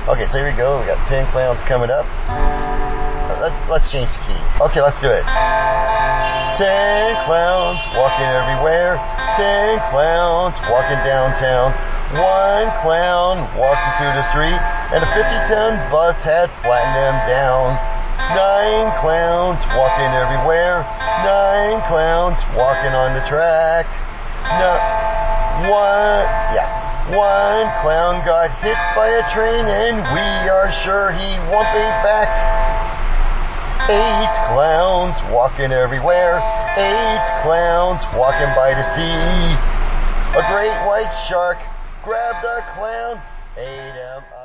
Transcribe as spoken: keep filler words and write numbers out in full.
Okay, so here we go. We got ten clowns coming up. Let's let's change the key. Okay, let's do it. Ten clowns walking everywhere. Ten clowns walking downtown. One clown walking through the street, and a fifty-ton bus had flattened them down. Nine clowns walking everywhere. Nine clowns walking on the track. No, one, yes, one clown got hit by a train, and we are sure he won't be back. Eight clowns walking everywhere. Eight clowns walking by the sea. A great white shark grabbed a clown, ate him